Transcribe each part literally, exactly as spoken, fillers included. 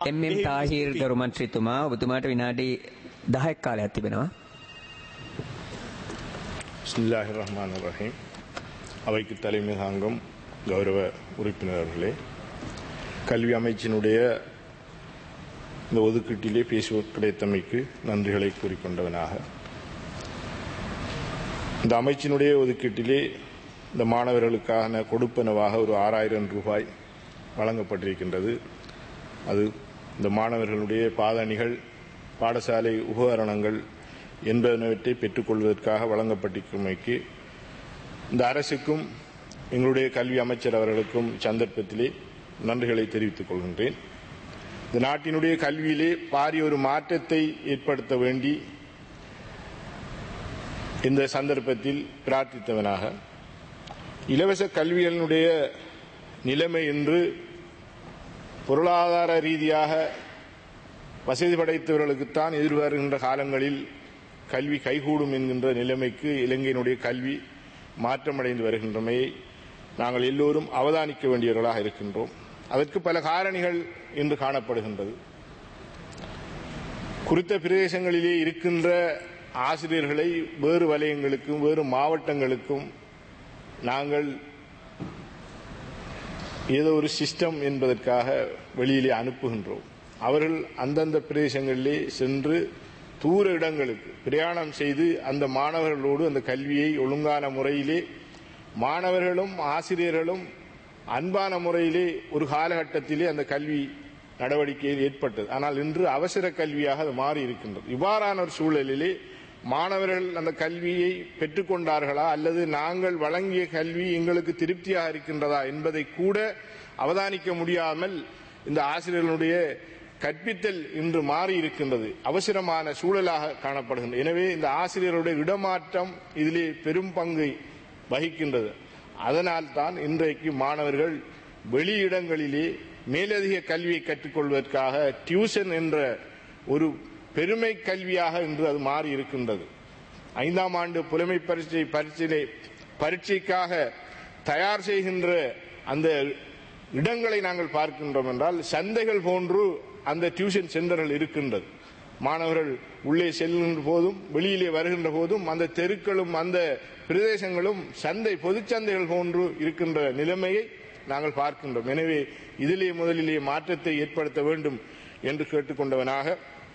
MM. Thahir ගරු මන්ත්‍රීතුමා ඔබතුමාට විනාඩි දහයක් කාලයක් තිබෙනවා. பிஸ்மில்லாஹிர் ரஹ்மானிர் ரஹீம். அவைக்கு தலைமை தாங்கும் கௌரவ உறுப்பினர்களே, கல்வி அமைச்சினுடைய இந்த ஒதுக்கீட்டிலே பேசுவது கிடைத்தமைக்கு நன்றிகளை கூறிக்கொண்டவனாக, இந்த அமைச்சினுடைய ஒதுக்கீட்டிலே இந்த மாணவர்களுக்கான கொடுப்பனவாக ஒரு ஆறாயிரம் ரூபாய் வழங்கப்பட்டிருக்கின்றது. அது இந்த மாணவர்களுடைய பாதணிகள், பாடசாலை உபகரணங்கள் என்பனவற்றை பெற்றுக்கொள்வதற்காக வழங்கப்பட்டிருக்கிறமைக்கு இந்த அரசுக்கும் எங்களுடைய கல்வி அமைச்சர் அவர்களுக்கும் சந்தர்ப்பத்திலே நன்றிகளை தெரிவித்துக் கொள்கின்றேன். இந்த நாட்டினுடைய கல்வியிலே பாரிய ஒரு மாற்றத்தை ஏற்படுத்த வேண்டி இந்த சந்தர்ப்பத்தில் பிரார்த்தித்தவனாக, இலவச கல்வியினுடைய நிலைமை என்று பொருளாதார ரீதியாக வசதி படைத்தவர்களுக்குத்தான் எதிர்வருகின்ற காலங்களில் கல்வி கைகூடும் என்கின்ற நிலைமைக்கு இலங்கையினுடைய கல்வி மாற்றமடைந்து வருகின்றமையை நாங்கள் எல்லோரும் அவதானிக்க வேண்டியவர்களாக இருக்கின்றோம். அதற்கு பல காரணிகள் இன்று காணப்படுகின்றது. குறித்த பிரதேசங்களிலே இருக்கின்ற ஆசிரியர்களை வேறு வலயங்களுக்கும் வேறு மாவட்டங்களுக்கும் நாங்கள் ஏதோ ஒரு சிஸ்டம் என்பதற்காக வெளியிலே அனுப்புகின்றோம். அவர்கள் அந்தந்த பிரதேசங்களிலே சென்று தூர இடங்களுக்கு பிரயாணம் செய்து அந்த மாணவர்களோடு அந்த கல்வியை ஒழுங்கான முறையிலே மாணவர்களும் ஆசிரியர்களும் அன்பான முறையிலே ஒரு காலகட்டத்திலே அந்த கல்வி நடவடிக்கையில் ஏற்பட்டது. ஆனால் இன்று அவசர கல்வியாக அது மாறி இருக்கின்றது. இவ்வாறான ஒரு சூழலிலே மாணவர்கள் அந்த கல்வியை பெற்றுக்கொண்டார்களா அல்லது நாங்கள் வழங்கிய கல்வி எங்களுக்கு திருப்தியாக இருக்கின்றதா என்பதை கூட அவதானிக்க முடியாமல் இந்த ஆசிரியர்களுடைய கற்பித்தல் இன்று மாறி இருக்கின்றது. அவசரமான சூழலாக காணப்படுகின்றது. எனவே இந்த ஆசிரியர்களுடைய இடமாற்றம் இதிலே பெரும் பங்கை வகிக்கின்றது. அதனால் தான் இன்றைக்கு மாணவர்கள் வெளியிடங்களிலே மேலதிக கல்வியை கற்றுக்கொள்வதற்காக டியூஷன் என்ற ஒரு பெருமை கல்வியாக இன்று அது மாறி இருக்கின்றது. ஐந்தாம் ஆண்டு புலமை பரீட்சை பரீட்சையிலே பரீட்சைக்காக தயார் செய்கின்ற அந்த இடங்களை நாங்கள் பார்க்கின்றோம் என்றால் சந்தைகள் போன்று அந்த டியூஷன் சென்டர்கள் இருக்கின்றது. மாணவர்கள் உள்ளே செல்கின்ற போதும் வெளியிலே வருகின்ற போதும் அந்த தெருக்களும் அந்த பிரதேசங்களும் சந்தை பொதுச்சந்தைகள் போன்று இருக்கின்ற நிலைமையை நாங்கள் பார்க்கின்றோம். எனவே இதிலே முதலிலே மாற்றத்தை ஏற்படுத்த வேண்டும் என்று கேட்டுக்கொண்டவனாக,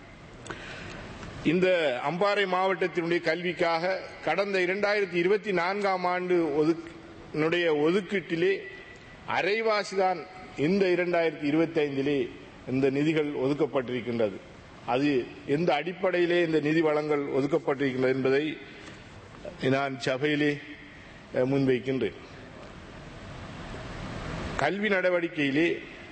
இந்த அம்பாறை மாவட்டத்தினுடைய கல்விக்காக கடந்த இரண்டாயிரத்தி இருபத்தி நான்காம் ஆண்டு ஒதுக்கினுடைய ஒதுக்கீட்டிலே அரைவாசிதான் இந்த இரண்டாயிரத்தி இருபத்தி ஐந்திலே இந்த நிதிகள் ஒதுக்கப்பட்டிருக்கின்றது. அது எந்த அடிப்படையிலே இந்த நிதி வளங்கள் ஒதுக்கப்பட்டிருக்கின்றது என்பதை நான் சபையிலே முன்வைக்கின்றேன். கல்வி நடவடிக்கையிலே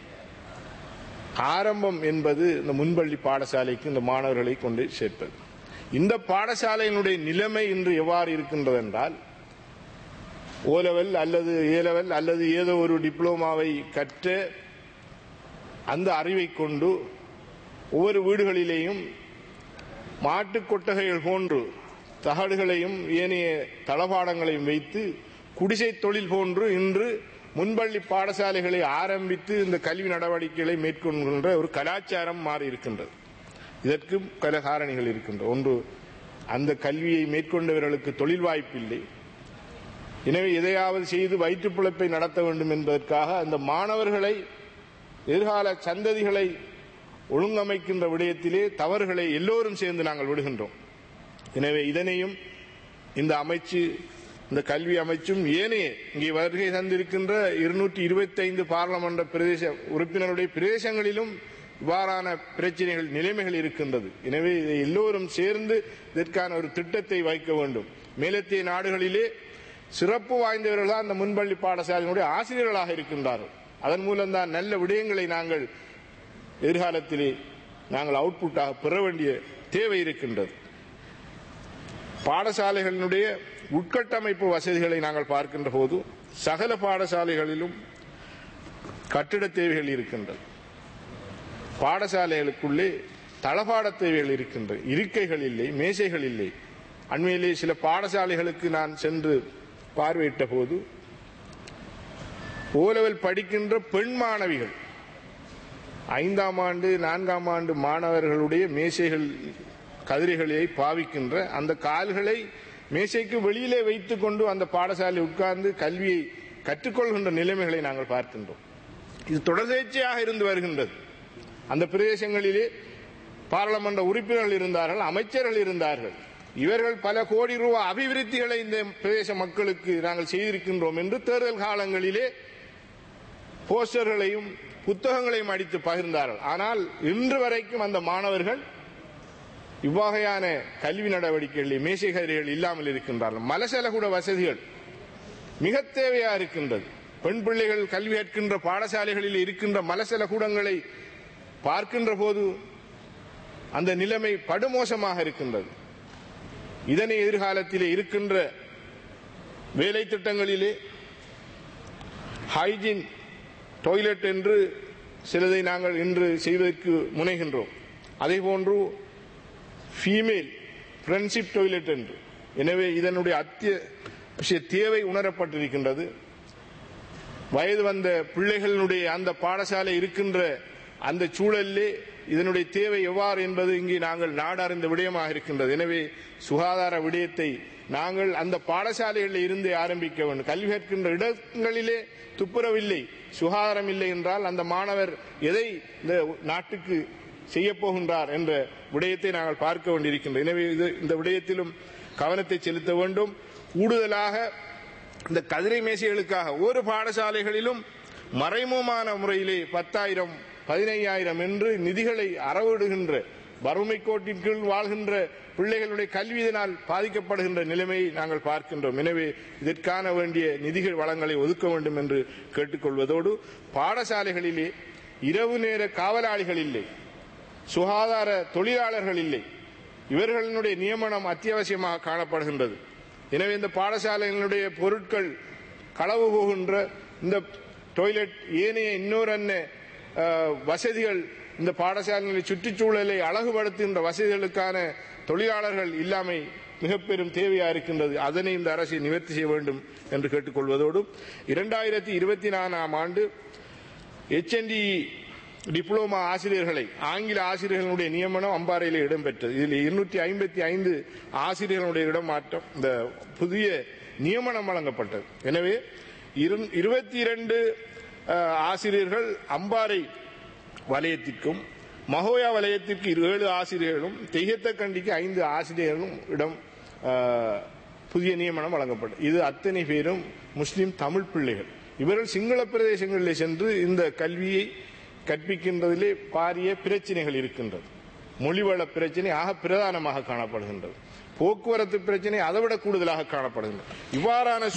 ஆரம்பம் என்பது இந்த முன்பள்ளி பாடசாலைக்கு இந்த மாணவர்களை கொண்டு சேர்ப்பது. இந்த பாடசாலையினுடைய நிலைமை இன்று எவ்வாறு இருக்கின்றது என்றால், ஓ லெவல் அல்லது ஏ லெவல் அல்லது ஏதோ ஒரு டிப்ளோமாவை கற்ற அந்த அறிவை கொண்டு ஒவ்வொரு வீடுகளிலேயும் மாட்டுக் கொட்டகைகள் போன்று தகடுகளையும் ஏனைய தளபாடங்களையும் வைத்து குடிசை தொழில் போன்று இன்று முன்பள்ளி பாடசாலைகளை ஆரம்பித்து இந்த கல்வி நடவடிக்கைகளை மேற்கொள்கின்ற ஒரு கலாச்சாரம் மாறி இருக்கின்றது. இதற்கு பல காரணிகள் இருக்கின்றன. ஒன்று, அந்த கல்வியை மேற்கொண்டவர்களுக்கு தொழில் வாய்ப்பு இல்லை. எனவே எதையாவது செய்து வயிற்று பிழைப்பை நடத்த வேண்டும் என்பதற்காக அந்த மாணவர்களை, எதிர்கால சந்ததிகளை ஒழுங்கமைக்கின்ற விடயத்திலே தவறுகளை எல்லோரும் சேர்ந்து நாங்கள் விடுகின்றோம். எனவே இதனையும் இந்த அமைச்சு, இந்த கல்வி அமைச்சும் ஏனைய இங்கே வருகை தந்திருக்கின்ற இருநூற்றி இருபத்தி ஐந்து பாராளுமன்ற பிரதேச உறுப்பினருடைய பிரதேசங்களிலும் இவ்வாறான பிரச்சனைகள், நிலைமைகள் இருக்கின்றது. எனவே இதை எல்லோரும் சேர்ந்து இதற்கான ஒரு திட்டத்தை வைக்க வேண்டும். மேலத்திய நாடுகளிலே சிறப்பு வாய்ந்தவர்கள் தான் இந்த முன்பள்ளி பாடசாலையினுடைய ஆசிரியர்களாக இருக்கின்றார்கள். அதன் மூலம்தான் நல்ல விடயங்களை நாங்கள் எதிர்காலத்திலே நாங்கள் அவுட்புட்டாக பெற வேண்டிய தேவை இருக்கின்றது. பாடசாலைகளினுடைய உட்கட்டமைப்பு வசதிகளை நாங்கள் பார்க்கின்ற போது சகல பாடசாலைகளிலும் கட்டிட தேவைகள் இருக்கின்றது. பாடசாலைகளுக்குள்ளே தளபாட தேவைகள் இருக்கின்றன. இருக்கைகள் இல்லை, மேசைகள் இல்லை. அண்மையிலே சில பாடசாலைகளுக்கு நான் சென்று பார்வையிட்ட போது ஓ லெவல் படிக்கின்ற பெண் மாணவிகள் ஐந்தாம் ஆண்டு நான்காம் ஆண்டு மாணவர்களுடைய மேசைகள் கதிரைகளை பாவிக்கின்ற அந்த கால்களை மேசைக்கு வெளியிலே வைத்துக் கொண்டு அந்த பாடசாலை உட்கார்ந்து கல்வியை கற்றுக்கொள்கின்ற நிலைமைகளை நாங்கள் பார்க்கின்றோம். இது தொடர்ச்சியாக இருந்து வருகின்றது. அந்த பிரதேசங்களிலே பாராளுமன்ற உறுப்பினர்கள் இருந்தார்கள், அமைச்சர்கள் இருந்தார்கள். இவர்கள் பல கோடி ரூபாய் அபிவிருத்திகளை இந்த பிரதேச மக்களுக்கு நாங்கள் செய்திருக்கின்றோம் என்று தேர்தல் காலங்களிலே போஸ்டர்களையும் புத்தகங்களையும் அடித்து பகிர்ந்தார்கள். ஆனால் இன்று வரைக்கும் அந்த மாணவர்கள் இவ்வகையான கல்வி நடவடிக்கைகளில் மேசை கதிரைகள் இல்லாமல் இருக்கின்றார்கள். மலசலகூட வசதிகள் மிக தேவையா இருக்கின்றது. பெண் பிள்ளைகள் கல்வி கற்கின்ற பாடசாலைகளில் இருக்கின்ற மலசல கூடங்களை பார்க்கின்ற போது அந்த நிலைமை படுமோசமாக இருக்கின்றது. இதனை எதிர்காலத்திலே இருக்கின்ற வேலை திட்டங்களிலே ஹைஜீன் டாய்லெட் என்று சிலதை நாங்கள் இன்று செய்வதற்கு முனைகின்றோம். அதே போன்று ஃபீமேல் ஃப்ரெண்ட்ஷிப் டாய்லெட் என்று. எனவே இதனுடைய அத்திய தேவை உணரப்பட்டிருக்கின்றது. வயது வந்த பிள்ளைகளுடைய அந்த பாடசாலை இருக்கின்ற அந்த சூழலிலே இதனுடைய தேவை எவ்வாறு என்பது இங்கே நாங்கள் நாடறிந்த விடயமாக இருக்கின்றது. எனவே சுகாதார விடயத்தை நாங்கள் அந்த பாடசாலைகளில் இருந்து ஆரம்பிக்க வேண்டும். கல்வி கற்கின்ற இடங்களிலே துப்புரவில்லை, சுகாதாரம் இல்லை என்றால் அந்த மாணவர் எதை இந்த நாட்டுக்கு செய்ய போகின்றார் என்ற விடயத்தை நாங்கள் பார்க்க வேண்டியிருக்கின்றோம். எனவே இந்த விடயத்திலும் கவனத்தை செலுத்த வேண்டும். கூடுதலாக இந்த கதிரை மேசைகளுக்காக ஒரு பாடசாலைகளிலும் மறைமுகமான முறையிலே பத்தாயிரம் பதினையாயிரம் என்று நிதிகளை அறவிடுகின்ற வறுமை கோட்டின் கீழ் வாழ்கின்ற பிள்ளைகளுடைய கல்வியினால் பாதிக்கப்படுகின்ற நிலைமையை நாங்கள் பார்க்கின்றோம். எனவே இதற்கான வேண்டிய நிதிகள் வளங்களை ஒதுக்க வேண்டும் என்று கேட்டுக்கொள்வதோடு பாடசாலைகளிலே இரவு நேர காவலாளிகள் இல்லை, சுகாதார தொழிலாளர்கள் இல்லை. இவர்களுடைய நியமனம் அத்தியாவசியமாக காணப்படுகின்றது. எனவே இந்த பாடசாலைகளுடைய பொருட்கள் களவு போகின்ற இந்த டாய்லெட் ஏனைய இன்னொரு அன்ன வசதிகள் இந்த பாடசாலைகளை சுற்றுச்சூழலை அழகுபடுத்துகின்ற வசதிகளுக்கான தொழிலாளர்கள் இல்லாமை மிக பெரும் தேவையாக இருக்கின்றது. அதனை இந்த அரசு நிவர்த்தி செய்ய வேண்டும் என்று கேட்டுக்கொள்வதோடு இரண்டாயிரத்தி இருபத்தி நான்காம் ஆண்டு எச்என்டி டிப்ளோமா ஆசிரியர்களை ஆங்கில ஆசிரியர்களுடைய நியமனம் அம்பாறையில் இடம்பெற்றது. இதில் இருநூற்றி ஐம்பத்தி ஐந்து ஆசிரியர்களுடைய இடமாற்றம் இந்த புதிய நியமனம் வழங்கப்பட்டது. எனவே இருபத்தி இரண்டு ஆசிரியர்கள் அம்பாறை வலயத்திற்கும் மகோயா வலயத்திற்கு ஏழு ஆசிரியர்களும் தெய்யத்தக்கண்டிக்கு ஐந்து ஆசிரியர்களும் இடம் புதிய நியமனம் வழங்கப்பட்டது. இது அத்தனை பேரும் முஸ்லிம் தமிழ் பிள்ளைகள். இவர்கள் சிங்கள பிரதேசங்களில் சென்று இந்த கல்வியை கற்பிக்கின்றதிலே பாரிய பிரச்சனைகள் இருக்கின்றது. மொழிவள பிரச்சனை ஆக பிரதானமாக காணப்படுகின்றது. போக்குவரத்து பிரச்சனை அதைவிட கூடுதலாக காணப்படுகின்றது. இவ்வாறான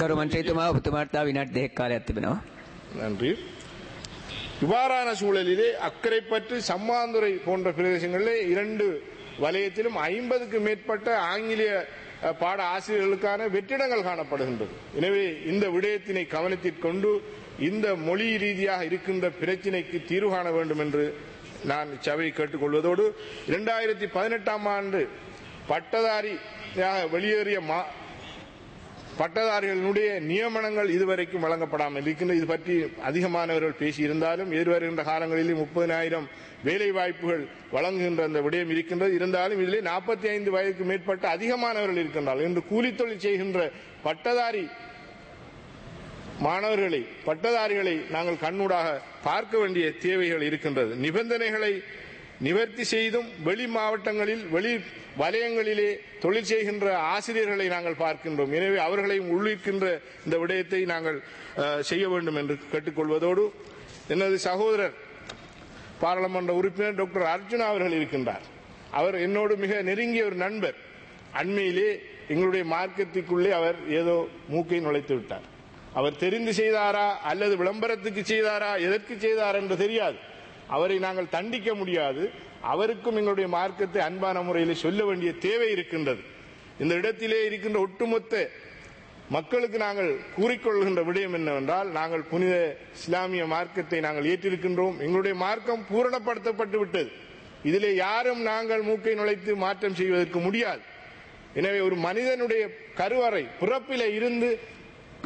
நன்றி. இவ்வாறான சூழலிலே அக்கரைப்பற்று சம்மாந்துறை போன்ற பிரதேசங்களிலே இரண்டு வலயத்திலும் ஐம்பதுக்கு மேற்பட்ட ஆங்கிலேய பாட ஆசிரியர்களுக்கான வெற்றிடங்கள் காணப்படுகின்றது. எனவே இந்த விடயத்தினை கவனத்தில் கொண்டு இந்த மொழி ரீதியாக இருக்கின்ற பிரச்சினைக்கு தீர்வு காண வேண்டும் என்று நான் சபையை கேட்டுக்கொள்வதோடு இரண்டாயிரத்தி பதினெட்டாம் ஆண்டு பட்டதாரியாக வெளியேறிய பட்டதாரிகளுடைய நியமனங்கள் இதுவரைக்கும் வழங்கப்படாமல் இருக்கின்ற. இது பற்றி அதிகமானவர்கள் பேசியிருந்தாலும் எதிர்வருகின்ற காலங்களில் முப்பதினாயிரம் வேலை வாய்ப்புகள் வழங்குகின்ற அந்த விடயம் இருக்கின்றது. இருந்தாலும் இதிலே நாற்பத்தி ஐந்து வயதுக்கு மேற்பட்ட அதிகமானவர்கள் இருக்கின்றார்கள். இன்று கூலி தொழில் செய்கின்ற பட்டதாரி மாணவர்களை பட்டதாரிகளை நாங்கள் கண்ணூடாக பார்க்க வேண்டிய தேவைகள் இருக்கின்றது. நிபந்தனைகளை நிவர்த்தி செய்தும் வெளி மாவட்டங்களில் வெளி வலயங்களிலே தொழில் செய்கின்ற ஆசிரியர்களை நாங்கள் பார்க்கின்றோம். எனவே அவர்களையும் உள்ளிருக்கின்ற இந்த விடயத்தை நாங்கள் செய்ய வேண்டும் என்று கேட்டுக்கொள்வதோடு எனது சகோதரர் பாராளுமன்ற உறுப்பினர் டாக்டர் அர்ஜுனா அவர்கள் இருக்கின்றார். அவர் என்னோடு மிக நெருங்கிய ஒரு நண்பர். அண்மையிலே எங்களுடைய மார்க்கத்திற்குள்ளே அவர் ஏதோ மூக்கை நுழைத்து விட்டார். அவர் தெரிந்து செய்தாரா அல்லது விளம்பரத்துக்கு செய்தாரா எதற்கு செய்தார் என்று தெரியாது. அவரை நாங்கள் தண்டிக்க முடியாது. அவருக்கும் எங்களுடைய மார்க்கத்தை அன்பான முறையில் சொல்ல வேண்டிய தேவை இருக்கின்றது. இந்த இடத்திலே இருக்கின்ற ஒட்டுமொத்த மக்களுக்கு நாங்கள் கூறிக்கொள்கின்ற விடயம் என்னவென்றால், நாங்கள் புனித இஸ்லாமிய மார்க்கத்தை நாங்கள் ஏற்றிருக்கின்றோம். எங்களுடைய மார்க்கம் பூரணப்படுத்தப்பட்டு விட்டது. இதிலே யாரும் நாங்கள் மூக்கை நுழைத்து மாற்றம் செய்வதற்கு முடியாது. எனவே ஒரு மனிதனுடைய கருவறை பிறப்பில இருந்து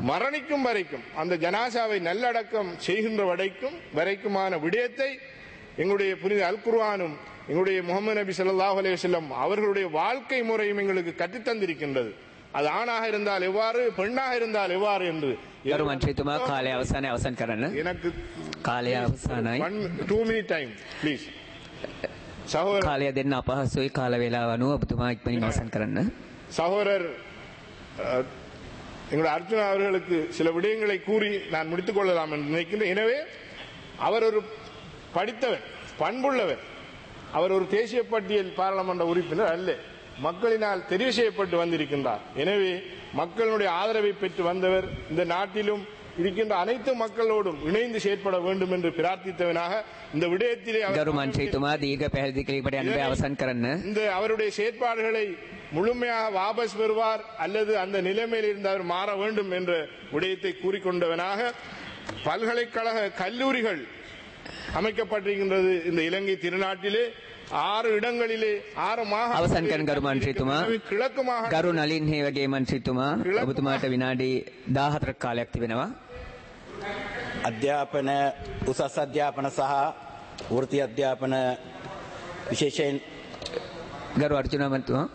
மரணிக்கும் வரைக்கும் அந்த ஜனாசாவை நல்லடக்கம் செய்கின்ற வரைக்கும் வரைக்குமான விடயத்தை எங்களுடைய புனித அல் குர்ஆனும் எங்களுடைய முகமது நபி ஸல்லல்லாஹு அலைஹி வஸல்லம் அவர்களுடைய வாழ்க்கை முறையும் எங்களுக்கு கற்றுத்தந்திருக்கின்றது. அது ஆணாக இருந்தால் எவ்வாறு, பெண்ணாக இருந்தால் எவ்வாறு என்று. ගරු මන්ත්‍රීතුමා කාලය අවසානයේ අවසන් කරන්න. எனக்கு කාලය අවසానයි. two minute time please. சகோதரர் කාලය දෙන්න අපහසුයි. කාල වේලාව අනුව ඔබතුමා ඉක්මනින් අවසන් කරන්න. சகோதரர் அஹ், எங்களுடைய அர்ஜுனா அவர்களுக்கு சில விடயங்களை கூறி நான் முடித்துக் கொள்ளலாம் என்று நினைக்கின்றேன். எனவே அவர் ஒரு படித்தவர், பண்புள்ளவர். அவர் ஒரு தேசிய பட்டியல் பாராளுமன்ற உறுப்பினர் அல்ல, மக்களினால் தெரிவு செய்யப்பட்டு வந்திருக்கின்றார். எனவே மக்களுடைய ஆதரவை பெற்று வந்தவர். இந்த நாட்டிலும் இருக்கின்ற அனைத்து மக்களோடும் இணைந்து செயற்பட வேண்டும் என்று பிரார்த்தித்தவனாக இந்த விடயத்திலே அவர் ගරු මන්ත්‍රීතුමා දීර්ඝ පැහැදිලි කිරීමට යන්න බෑ අවසන් කරන්න. இந்த அவருடைய செயற்பாடுகளை முழுமையாக வாபஸ் பெறுவார் அல்லது அந்த நிலைமையில் இருந்து அவர் மாற வேண்டும் என்ற விடயத்தை கூறிக்கொண்டவனாக, பல்கலைக்கழக கல்லூரிகள் அமைக்கப்பட்டிருக்கின்றது இந்த இலங்கை திருநாட்டிலே. ஆறு இடங்களிலே ஆறு අවසන් කරන ගරු මන්ත්‍රීතුමා. கிழக்கு மாகாண ගරු නලින් හේවගේ මන්ත්‍රීතුමා ඔබතුමාට විනාඩි දාහතරක කාලයක් තිබෙනවා. අධ්‍යාපන උසස් අධ්‍යාපන සහ වෘත්ති අධ්‍යාපන විශේෂයෙන් ගරු අර්ජුන මන්ත්‍රීතුමා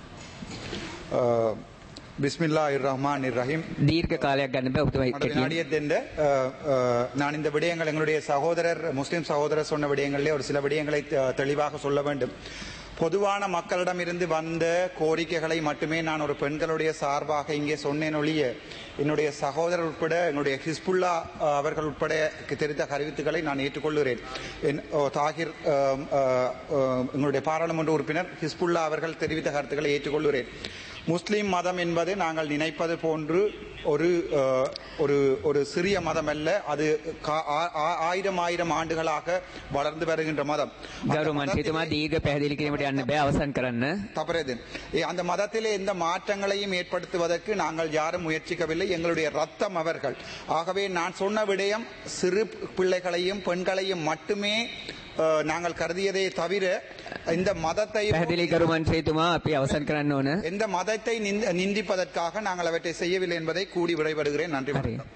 பிஸ்மில்லாஹிர் ரஹ்மானிர் ரஹீம். දීර්ඝ කාලයක් ගන්න බෑ ඔබතුමා மற்ற හිටියේ. நாடியதென்று நான் இந்த விடயங்கள் எங்களுடைய சகோதரர் முஸ்லிம் சகோதரர் சொன்ன விடயங்களிலே ஒரு சில விடயங்களை தெ- தெளிவாக சொல்ல வேண்டும். பொதுவான மக்களிடமிருந்து வந்த கோரிக்கைகளை மட்டுமே நான் ஒரு பெண்களுடைய சார்பாக இங்கே சொன்னேன் ஒழிய, என்னுடைய சகோதரர் உட்பட என்னுடைய ஹிஸ்புல்லா அஹ், அவர்கள் உட்பட தெரிந்த கருத்துக்களை நான் ஏற்றுக்கொள்கிறேன். என் ஓ, தாகிர் அஹ், அஹ், அஹ், எங்களுடைய பாராளுமன்ற உறுப்பினர் ஹிஸ்புல்லா அவர்கள் தெரிவித்த கருத்துக்களை ஏற்றுக்கொள்கிறேன். முஸ்லிம் மதம் என்பது நாங்கள் நினைப்பது போன்று ஒரு அஹ், ஒரு ஒரு சிறிய மதம் அல்ல. அது கா- ஆ- ஆ- ஆயிரம் ஆயிரம் ஆண்டுகளாக வளர்ந்து வருகின்ற மதம். அந்த ගරු මන්ත්‍රීතුමා දීර්ඝ පැහැදිලි කිරීමට යන්න බෑ අවසන් කරන්න. தவறது. ஏ, அந்த மதத்திலே எந்த மாற்றங்களையும் ஏற்படுத்துவதற்கு நாங்கள் யாரும் முயற்சிக்கவில்லை. எங்களுடைய ரத்தம் அவர்கள். ஆகவே நான் சொன்ன விடயம் சிறு பிள்ளைகளையும் பெண்களையும் மட்டுமே அஹ், நாங்கள் கருதியதே தவிர இந்த மதத்தை පැහැදිලි ගරු මන්ත්‍රීතුමා අපි අවසන් කරන්න ඕන. எந்த மதத்தை நிந்த- நிந்திப்பதற்காக நாங்கள் அவற்றை செய்யவில்லை என்பதை கூடி விடைபெறுகிறேன். நன்றி. හරි. வணக்கம்.